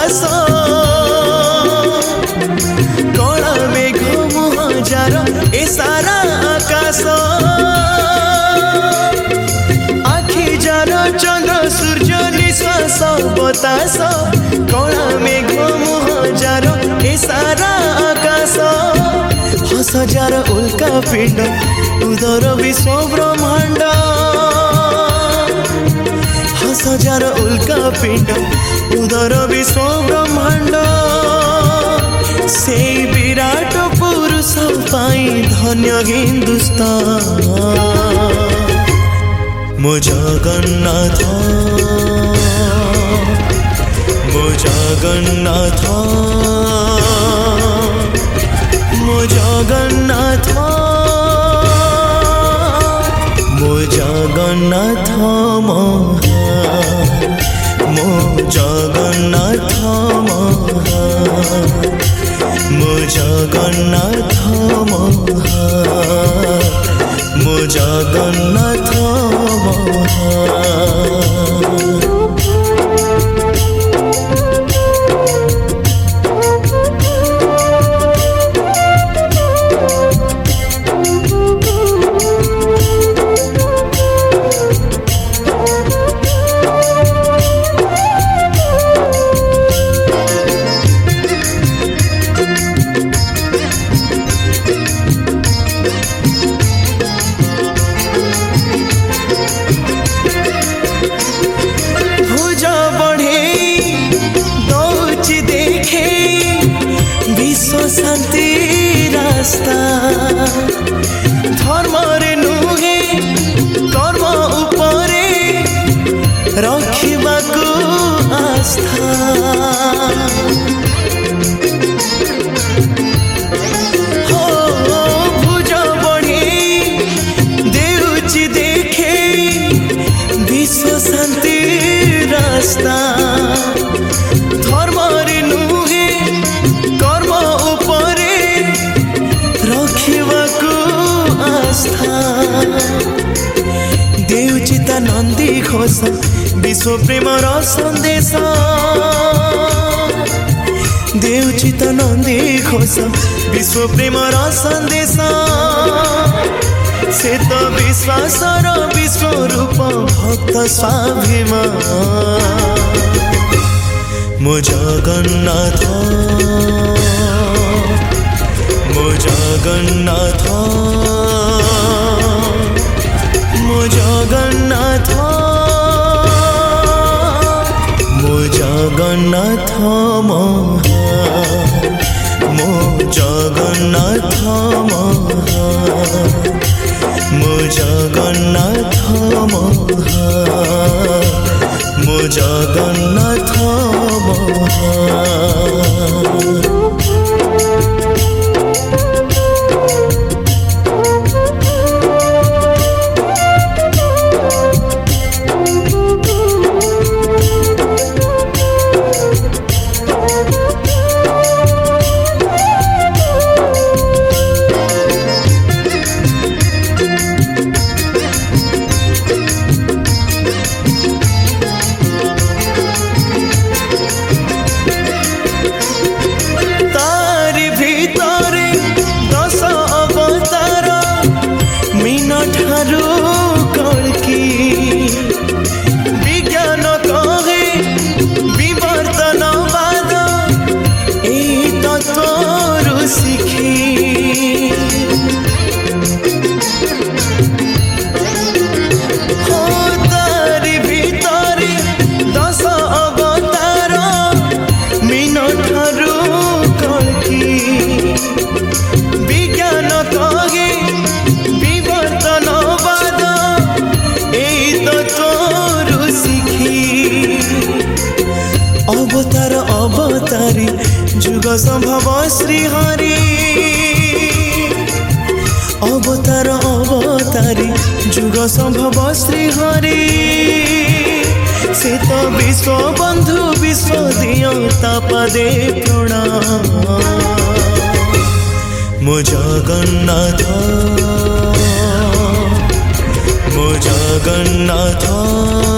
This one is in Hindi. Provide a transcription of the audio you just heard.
बतास कला मेघ मुहजार ए सारा आकाश आखि जार चंद्र सूर्य निश्वास बतास कला मेघ मुहजार ए सारा आकाश हस जार उल्का पिंड उदर विश्व ब्रह्मांड हस जार उल्का पिंड उदर विश्व ब्रह्मांड से विराट पुरुष पाई धन्य हिंदुस्तान मो जगन्नाथ मो जगन्नाथ मो जगन्नाथ मो जगन्नाथ मो जगन्नाथ मो जगन्नाथ मो जगन्नाथ शांति रास्ता धर्म रे नुहे कर्म उपरे रखिबाकू आस्था हो भुज बढ़े देउची देखे विश्व शांति रास्ता धर्म रे नुहे कर्म उपरे रखिबाकू आस्था देउचिता नंदी घोष विश्व प्रेमर संदेश देउचिता नंदी घोष विश्व प्रेमर संदेश से तो विश्वासर विश्व रूप भक्त स्वाभिमान मो जगन्नाथ मो जगन्नाथ मो जगन्नाथ मो जगन्नाथ मो जगन्नाथ मो जगन्नाथ मो जगन्नाथ विज्ञान कहे विवर्तनवाद ए तत्व शिखी हो तारी भितरे 10 अवतार मीन ठारू कल्की विज्ञान कहे विवर्तनवाद अवतार अवतारी जुग संभव श्रीहरि अवतार अवतारी जुग संभव श्रीहरि से तो विश्व बंधु विश्व दियता पदे प्रणाम मो जगन्नाथ मो जगन्नाथ